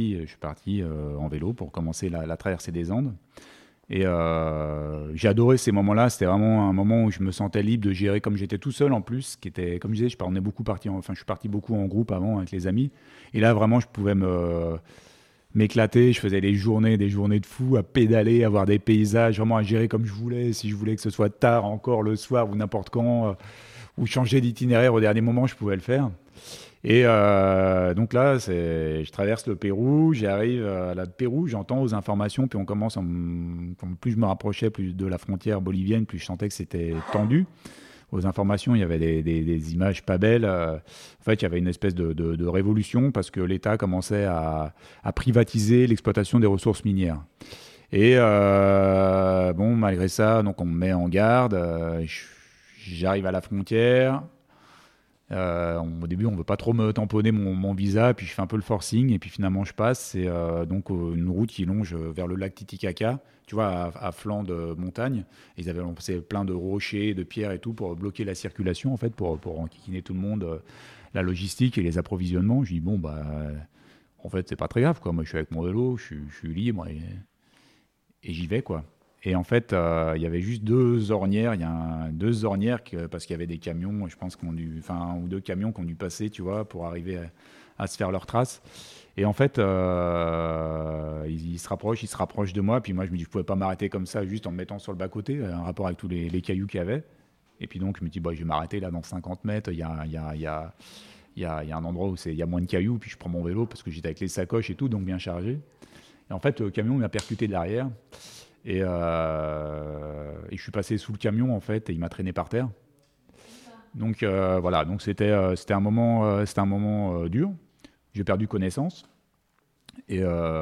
en vélo pour commencer la traversée des Andes. Et j'ai adoré ces moments-là. C'était vraiment un moment où je me sentais libre de gérer comme j'étais tout seul en plus. Comme je disais, je suis parti beaucoup en groupe avant avec les amis. Et là, vraiment, je pouvais m'éclater, je faisais des journées de fou à pédaler, à voir des paysages, vraiment à gérer comme je voulais, si je voulais que ce soit tard encore le soir ou n'importe quand, ou changer d'itinéraire au dernier moment, je pouvais le faire. Et donc là, je traverse le Pérou, j'arrive à la Pérou, j'entends aux informations, puis on commence, plus je me rapprochais plus de la frontière bolivienne, plus je sentais que c'était tendu. Aux informations, il y avait des images pas belles. En fait, il y avait une espèce de révolution parce que l'État commençait à privatiser l'exploitation des ressources minières. Et malgré ça, donc on me met en garde. J'arrive à la frontière. Au début, on ne veut pas trop me tamponner mon visa, puis je fais un peu le forcing, et puis finalement je passe. C'est donc une route qui longe vers le lac Titicaca, tu vois, à flanc de montagne. Ils avaient lancé plein de rochers, de pierres et tout pour bloquer la circulation, en fait, pour enquiquiner tout le monde, la logistique et les approvisionnements. Je dis en fait, c'est pas très grave, quoi. Moi, je suis avec mon vélo, je suis libre et j'y vais, quoi. Et en fait, il y avait juste 2 ornières. Il y a 2 ornières parce qu'il y avait des camions, je pense, un ou 2 camions qui ont dû passer, tu vois, pour arriver à se faire leurs traces. Et en fait, ils se rapprochent de moi. Puis moi, je me dis, je ne pouvais pas m'arrêter comme ça, juste en me mettant sur le bas-côté, en rapport avec tous les cailloux qu'il y avait. Et puis donc, je me dis, je vais m'arrêter là dans 50 mètres. Il y a un endroit où il y a moins de cailloux. Puis je prends mon vélo parce que j'étais avec les sacoches et tout, donc bien chargé. Et en fait, le camion m'a percuté de l'arrière. Et je suis passé sous le camion, en fait, et il m'a traîné par terre. Donc voilà, donc c'était un moment dur. J'ai perdu connaissance. Et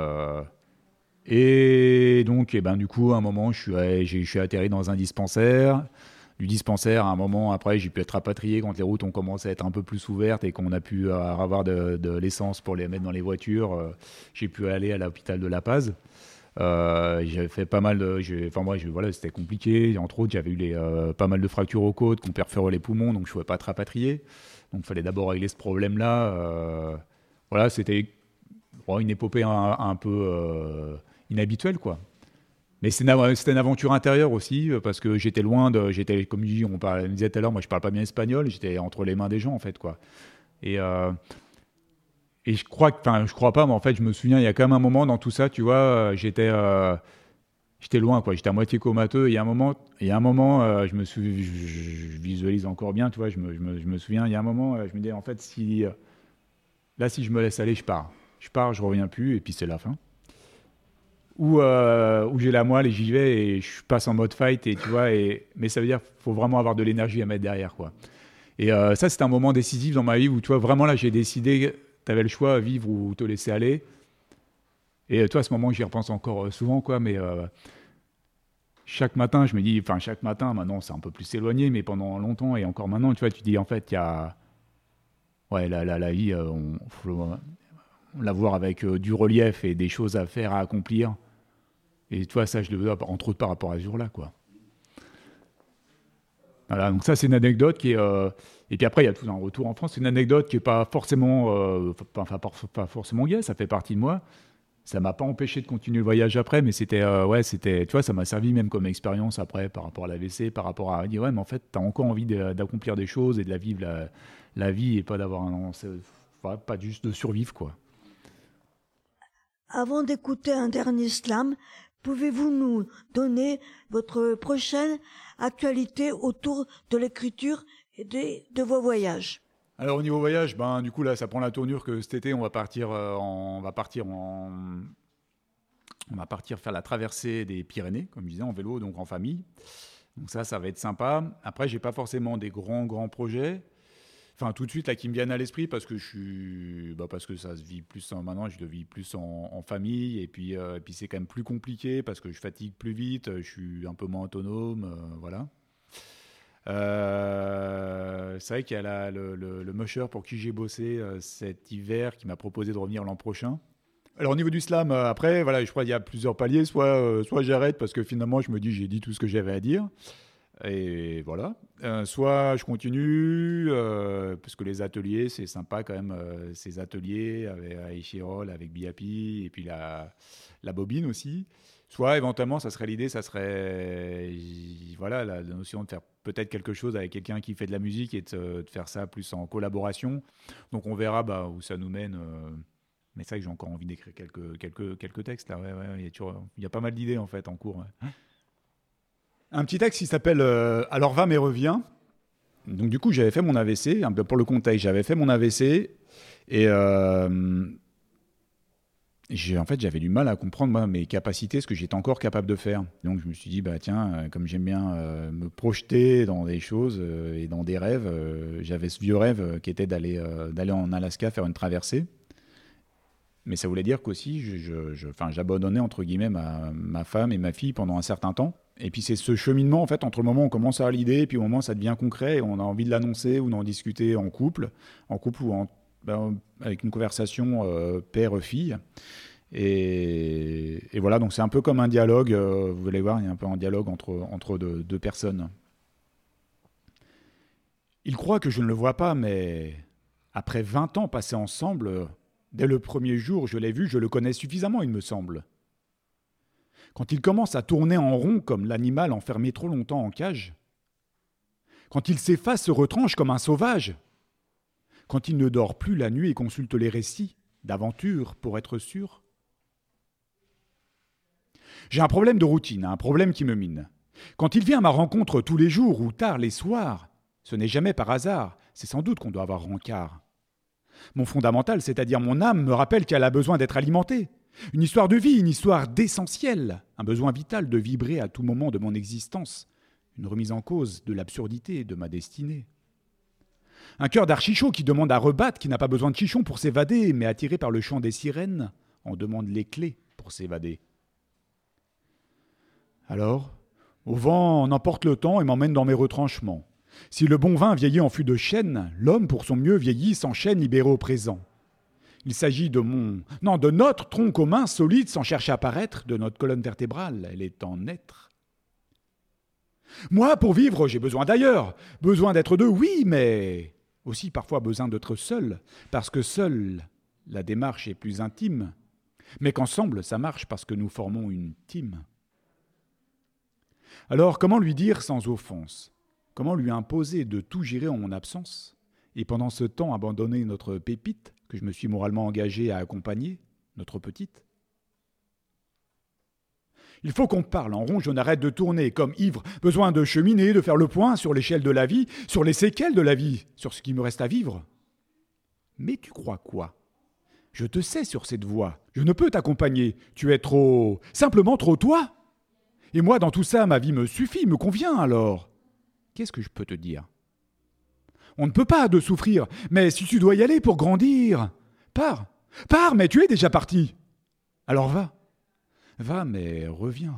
donc, du coup, à un moment, je suis atterri dans un dispensaire. Du dispensaire, à un moment, après, j'ai pu être rapatrié quand les routes ont commencé à être un peu plus ouvertes et qu'on a pu avoir de l'essence pour les mettre dans les voitures. J'ai pu aller à l'hôpital de La Paz. J'avais fait pas mal c'était compliqué. Entre autres, j'avais eu pas mal de fractures aux côtes, qu'on perforait les poumons, donc je ne pouvais pas être rapatrié. Donc il fallait d'abord régler ce problème-là. C'était une épopée un peu inhabituelle, quoi. Mais c'était une aventure intérieure aussi, parce que j'étais loin comme on disait tout à l'heure, moi je parle pas bien espagnol, j'étais entre les mains des gens, en fait, quoi. Et je crois pas, mais en fait, je me souviens, il y a quand même un moment dans tout ça, tu vois, j'étais loin, quoi. J'étais à moitié comateux. Il y a un moment, je visualise encore bien, tu vois, je me souviens, il y a un moment, je me dis, en fait, si je me laisse aller, je pars, je reviens plus, et puis c'est la fin. où j'ai la moelle et j'y vais et je passe en mode fight, et tu vois, mais ça veut dire qu'il faut vraiment avoir de l'énergie à mettre derrière, quoi. Et ça, c'est un moment décisif dans ma vie où, tu vois, vraiment là, j'ai décidé, tu avais le choix, vivre ou te laisser aller. Et toi, à ce moment, j'y repense encore souvent, quoi, mais chaque matin, je me dis, enfin, chaque matin, maintenant, c'est un peu plus éloigné, mais pendant longtemps et encore maintenant, tu vois, tu dis, en fait, il y a. Ouais, la vie, on faut la voir avec du relief et des choses à faire, à accomplir. Et tu vois, ça, je le vois entre autres par rapport à ce jour-là, quoi. Voilà, donc ça, c'est une anecdote qui est... Et puis après, il y a tout un retour en France. C'est une anecdote qui n'est pas forcément... pas forcément gay, ça fait partie de moi. Ça ne m'a pas empêché de continuer le voyage après, mais c'était... tu vois, ça m'a servi même comme expérience après, par rapport à l'AVC, par rapport à dire, ouais, mais en fait, tu as encore envie d'accomplir des choses et de la vivre, la vie, et pas d'avoir pas juste de survivre, quoi. Avant d'écouter un dernier slam, pouvez-vous nous donner votre prochaine actualité autour de l'écriture et de vos voyages? Alors au niveau voyage, du coup là, ça prend la tournure que cet été, on va partir faire la traversée des Pyrénées, comme je disais, en vélo, donc en famille. Donc ça va être sympa. Après, j'ai pas forcément des grands projets. Enfin, tout de suite, là, qui me viennent à l'esprit, parce que parce que ça se vit plus maintenant, je le vis plus en famille, et puis c'est quand même plus compliqué, parce que je fatigue plus vite, je suis un peu moins autonome, voilà. C'est vrai qu'il y a le musher pour qui j'ai bossé cet hiver, qui m'a proposé de revenir l'an prochain. Alors, au niveau du slam, après, voilà, je crois qu'il y a plusieurs paliers, soit j'arrête, parce que finalement, je me dis, j'ai dit tout ce que j'avais à dire. Et voilà. Soit je continue, parce que les ateliers, c'est sympa quand même, ces ateliers avec Eichirol, avec Biapi, et puis la bobine aussi. Soit éventuellement, l'idée, ça serait voilà, la notion de faire peut-être quelque chose avec quelqu'un qui fait de la musique et de faire ça plus en collaboration. Donc on verra où ça nous mène. Mais c'est vrai que j'ai encore envie d'écrire quelques textes là. Ouais, il y a pas mal d'idées en fait en cours. Ouais. Un petit texte qui s'appelle Alors va mais reviens. Donc du coup, j'avais fait mon AVC, pour le contexte, j'avais fait mon AVC et j'avais du mal à comprendre mes capacités, ce que j'étais encore capable de faire. Donc je me suis dit, tiens, comme j'aime bien me projeter dans des choses et dans des rêves, j'avais ce vieux rêve qui était d'aller en Alaska faire une traversée. Mais ça voulait dire qu'aussi, j'abandonnais entre guillemets ma femme et ma fille pendant un certain temps. Et puis c'est ce cheminement, en fait, entre le moment où on commence à avoir l'idée et puis au moment où ça devient concret et on a envie de l'annoncer ou d'en discuter en couple ou avec une conversation père-fille. Et voilà, donc c'est un peu comme un dialogue, vous allez voir, il y a un peu un dialogue entre deux personnes. Il croit que je ne le vois pas, mais après 20 ans passés ensemble, dès le premier jour, je l'ai vu, je le connais suffisamment, il me semble. Quand il commence à tourner en rond comme l'animal enfermé trop longtemps en cage, quand il s'efface, se retranche comme un sauvage, quand il ne dort plus la nuit et consulte les récits d'aventure pour être sûr. J'ai un problème de routine, un problème qui me mine. Quand il vient à ma rencontre tous les jours ou tard les soirs, ce n'est jamais par hasard, c'est sans doute qu'on doit avoir rencard. Mon fondamental, c'est-à-dire mon âme, me rappelle qu'elle a besoin d'être alimentée. Une histoire de vie, une histoire d'essentiel, un besoin vital de vibrer à tout moment de mon existence, une remise en cause de l'absurdité de ma destinée. Un cœur d'archichaud qui demande à rebattre, qui n'a pas besoin de chichon pour s'évader, mais attiré par le chant des sirènes, en demande les clés pour s'évader. Alors, au vent emporte le temps et m'emmène dans mes retranchements. Si le bon vin vieillit en fût de chêne, l'homme, pour son mieux vieilli, s'enchaîne libéré au présent. Il s'agit de notre tronc commun, solide, sans chercher à paraître, de notre colonne vertébrale, elle est en être. Moi, pour vivre, j'ai besoin d'ailleurs, besoin d'être deux, oui, mais aussi parfois besoin d'être seul, parce que seul, la démarche est plus intime, mais qu'ensemble, ça marche parce que nous formons une team. Alors, comment lui dire sans offense ? Comment lui imposer de tout gérer en mon absence ? Et pendant ce temps, abandonner notre pépite, que je me suis moralement engagé à accompagner, notre petite ? Il faut qu'on parle en rond, je n'arrête de tourner comme ivre, besoin de cheminer, de faire le point sur l'échelle de la vie, sur les séquelles de la vie, sur ce qui me reste à vivre. Mais tu crois quoi ? Je te sais sur cette voie. Je ne peux t'accompagner. Tu es simplement trop toi. Et moi, dans tout ça, ma vie me suffit, me convient alors. Qu'est-ce que je peux te dire ? On ne peut pas de souffrir, mais si tu dois y aller pour grandir, pars, mais tu es déjà parti. Alors va, mais reviens.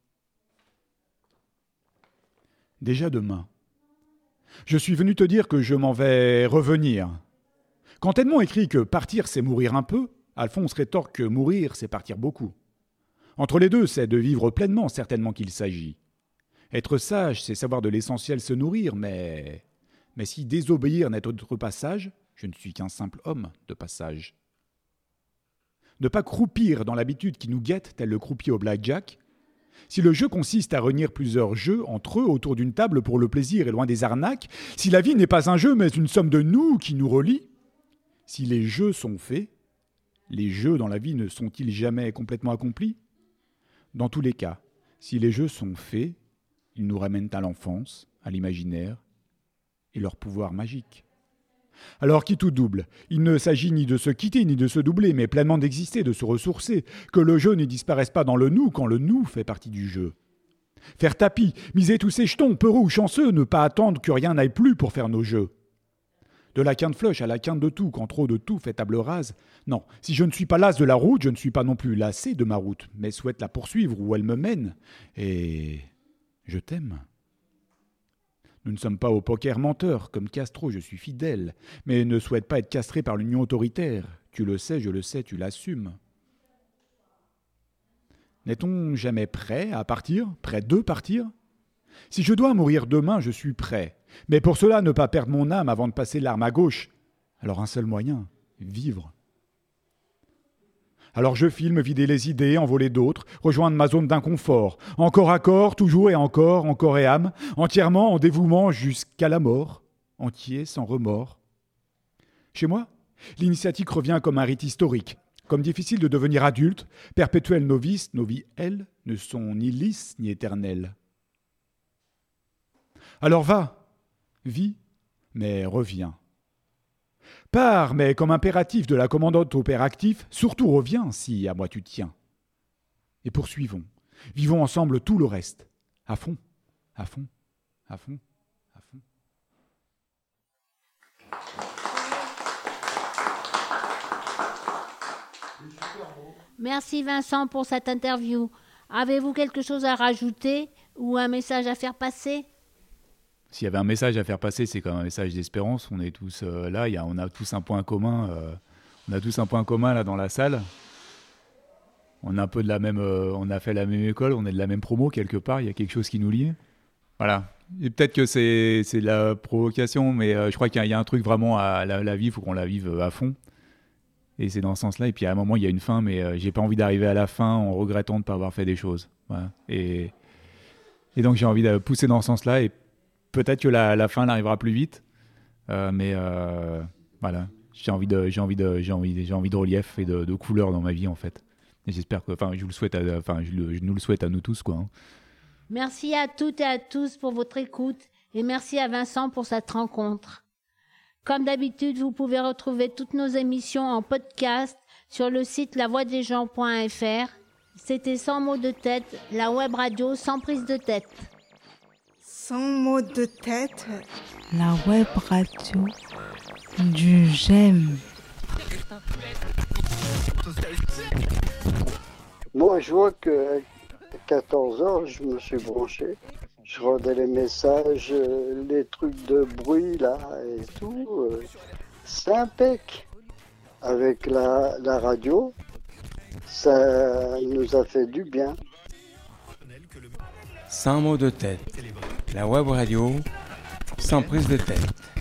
Déjà demain. Je suis venu te dire que je m'en vais revenir. Quand Edmond écrit que partir c'est mourir un peu, Alphonse rétorque que mourir c'est partir beaucoup. Entre les deux, c'est de vivre pleinement certainement qu'il s'agit. Être sage, c'est savoir de l'essentiel se nourrir, mais si désobéir n'est autre passage, je ne suis qu'un simple homme de passage. Ne pas croupir dans l'habitude qui nous guette, tel le croupier au blackjack. Si le jeu consiste à réunir plusieurs jeux entre eux autour d'une table pour le plaisir et loin des arnaques, si la vie n'est pas un jeu mais une somme de nous qui nous relie, si les jeux sont faits, les jeux dans la vie ne sont-ils jamais complètement accomplis ? Dans tous les cas, si les jeux sont faits, ils nous ramènent à l'enfance, à l'imaginaire et leur pouvoir magique. Alors qui tout double, il ne s'agit ni de se quitter ni de se doubler, mais pleinement d'exister, de se ressourcer, que le jeu ne disparaisse pas dans le nous quand le nous fait partie du jeu. Faire tapis, miser tous ses jetons, peureux ou chanceux, ne pas attendre que rien n'aille plus pour faire nos jeux. De la quinte flush à la quinte de tout, quand trop de tout fait table rase. Non, si je ne suis pas las de la route, je ne suis pas non plus lassé de ma route, mais souhaite la poursuivre où elle me mène. Et je t'aime. Nous ne sommes pas au poker menteur, comme Castro, je suis fidèle, mais ne souhaite pas être castré par l'union autoritaire. Tu le sais, je le sais, tu l'assumes. N'est-on jamais prêt à partir, prêt de partir ? Si je dois mourir demain, je suis prêt. Mais pour cela, ne pas perdre mon âme avant de passer l'arme à gauche. Alors un seul moyen, vivre. Alors je filme, vider les idées, envoler d'autres, rejoindre ma zone d'inconfort. Encore à corps, toujours et encore et âme, entièrement en dévouement jusqu'à la mort, entier sans remords. Chez moi, l'initiatique revient comme un rite historique. Comme difficile de devenir adulte, perpétuel novice, nos vies, elles, ne sont ni lisses ni éternelles. Alors va, vis, mais reviens. Pars, mais comme impératif de la commandante au père actif, surtout reviens si à moi tu tiens. Et poursuivons, vivons ensemble tout le reste, à fond, à fond, à fond, à fond. Merci Vincent pour cette interview. Avez-vous quelque chose à rajouter ou un message à faire passer ? S'il y avait un message à faire passer, c'est comme un message d'espérance. On est tous là, on a tous un point commun. On a tous un point commun là dans la salle. On a un peu de la même, on a fait la même école, on est de la même promo quelque part. Il y a quelque chose qui nous lie. Voilà. Et peut-être que c'est de la provocation, mais je crois qu'il y a un truc vraiment à la vie, il faut qu'on la vive à fond. Et c'est dans ce sens-là. Et puis à un moment, il y a une fin, mais j'ai pas envie d'arriver à la fin en regrettant de ne pas avoir fait des choses. Voilà. Et donc j'ai envie de pousser dans ce sens-là. Et peut-être que la fin arrivera plus vite, mais voilà, j'ai envie de relief et de couleur dans ma vie en fait. Et j'espère que, je nous le souhaite à nous tous quoi. Hein. Merci à toutes et à tous pour votre écoute et merci à Vincent pour cette rencontre. Comme d'habitude, vous pouvez retrouver toutes nos émissions en podcast sur le site lavoixdesgens.fr. C'était Sans mots de tête, la web radio sans prise de tête. Sans mots de tête. La web radio du j'aime. Moi, je vois que à 14 ans, je me suis branché. Je rendais les messages, les trucs de bruit là et tout. C'est impec. Avec la radio, ça nous a fait du bien. Sans mots de tête, la web radio sans prise de tête.